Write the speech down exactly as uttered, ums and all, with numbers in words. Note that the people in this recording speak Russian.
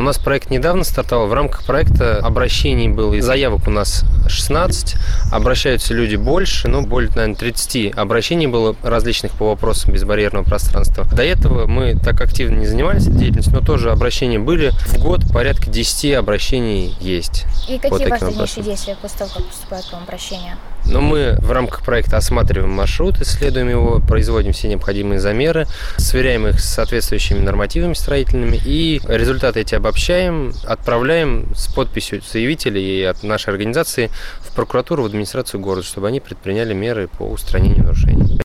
У нас проект недавно стартовал. В рамках проекта обращений было, заявок у нас шестнадцать. Обращаются люди больше, но более, наверное, тридцать обращений было различных по вопросам безбарьерного пространства. До этого мы так активно не занимались этой деятельностью, но тоже обращения были. В год порядка десять обращений есть. И какие ваши дальнейшие действия после того, как поступают к вам обращения? Но мы в рамках проекта осматриваем маршрут, исследуем его, производим все необходимые замеры, сверяем их с соответствующими нормативами строительными и результаты эти обобщаем, отправляем с подписью заявителей и от нашей организации в прокуратуру, в администрацию города, чтобы они предприняли меры по устранению нарушений.